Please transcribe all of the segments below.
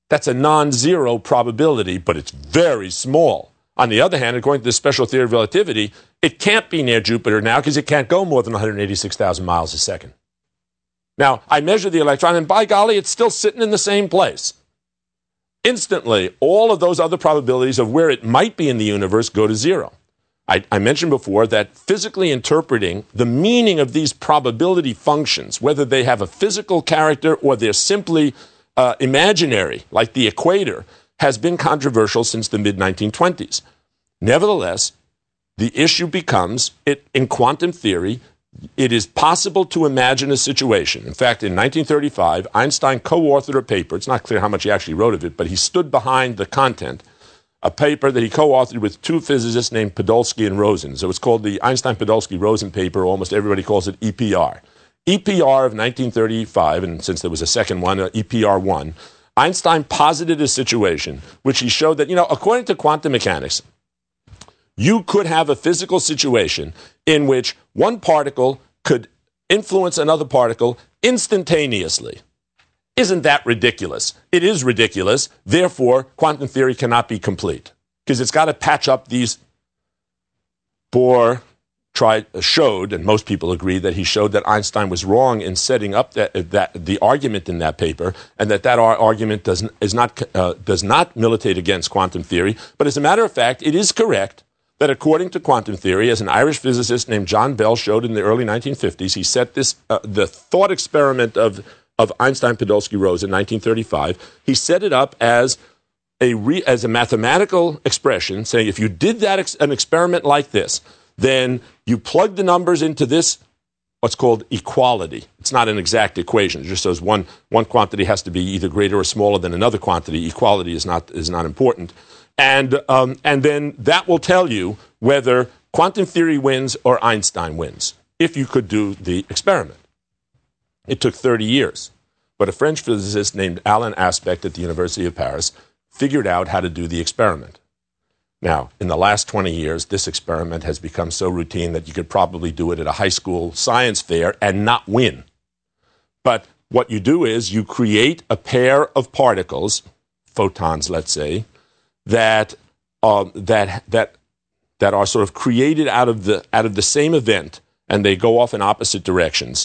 That's a non-zero probability, but it's very small. On the other hand, according to the special theory of relativity, it can't be near Jupiter now because it can't go more than 186,000 miles a second. Now, I measure the electron, and by golly, it's still sitting in the same place. Instantly, all of those other probabilities of where it might be in the universe go to zero. I mentioned before that physically interpreting the meaning of these probability functions, whether they have a physical character or they're simply imaginary, like the equator, has been controversial since the mid-1920s. Nevertheless, the issue becomes, in quantum theory, it is possible to imagine a situation. In fact, in 1935, Einstein co-authored a paper. It's not clear how much he actually wrote of it, but he stood behind the content, a paper that he co-authored with two physicists named Podolsky and Rosen. So it's called the Einstein-Podolsky-Rosen paper. Almost everybody calls it EPR. EPR of 1935, and since there was a second one, EPR1, Einstein posited a situation which he showed that, according to quantum mechanics, you could have a physical situation in which one particle could influence another particle instantaneously. Isn't that ridiculous? It is ridiculous. Therefore, quantum theory cannot be complete because it's got to patch up these. Bohr showed, and most people agree that he showed that Einstein was wrong in setting up the argument in that paper, and that argument does not militate against quantum theory. But as a matter of fact, it is correct that according to quantum theory, as an Irish physicist named John Bell showed in the early 1950s, he set this the thought experiment of Einstein-Podolsky-Rosen in 1935. He set it up as a mathematical expression, saying if you did an experiment like this, then you plug the numbers into this, what's called equality. It's not an exact equation. It just says one quantity has to be either greater or smaller than another quantity. Equality is not important. And then that will tell you whether quantum theory wins or Einstein wins, if you could do the experiment. It took 30 years, but a French physicist named Alain Aspect at the University of Paris figured out how to do the experiment. Now, in the last 20 years, this experiment has become so routine that you could probably do it at a high school science fair and not win. But what you do is you create a pair of particles, photons, let's say, that are sort of created out of the same event, and they go off in opposite directions.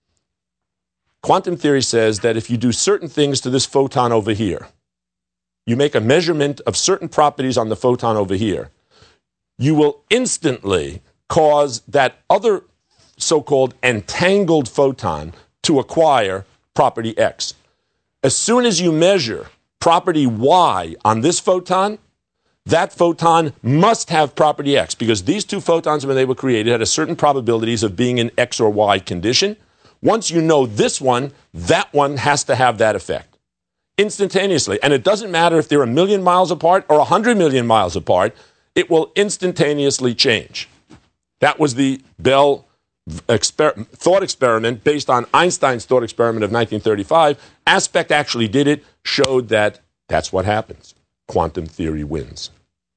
Quantum theory says that if you do certain things to this photon over here, you make a measurement of certain properties on the photon over here, you will instantly cause that other so-called entangled photon to acquire property X. As soon as you measure property Y on this photon, that photon must have property X, because these two photons, when they were created, had a certain probabilities of being in X or Y condition. Once you know this one, that one has to have that effect instantaneously. And it doesn't matter if they're 1 million miles apart or 100 million miles apart, it will instantaneously change. That was the Bell thought experiment based on Einstein's thought experiment of 1935. Aspect actually did it, showed that that's what happens. Quantum theory wins.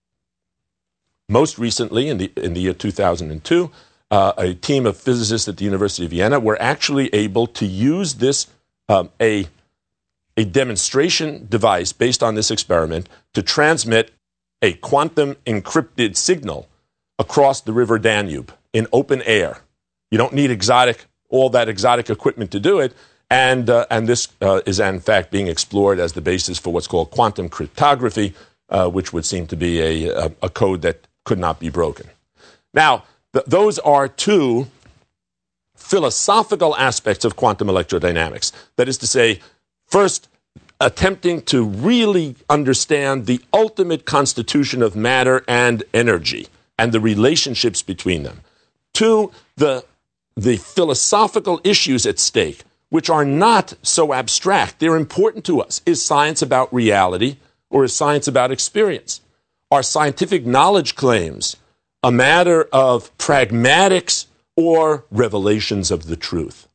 Most recently, in the year 2002, a team of physicists at the University of Vienna were actually able to use this, a demonstration device based on this experiment to transmit a quantum encrypted signal across the river Danube in open air. You don't need all that exotic equipment to do it, and this is in fact being explored as the basis for what's called quantum cryptography, which would seem to be a code that could not be broken. Now, those are two philosophical aspects of quantum electrodynamics. That is to say, first, attempting to really understand the ultimate constitution of matter and energy and the relationships between them. Two, the philosophical issues at stake, which are not so abstract. They're important to us. Is science about reality, or is science about experience? Are scientific knowledge claims a matter of pragmatics or revelations of the truth?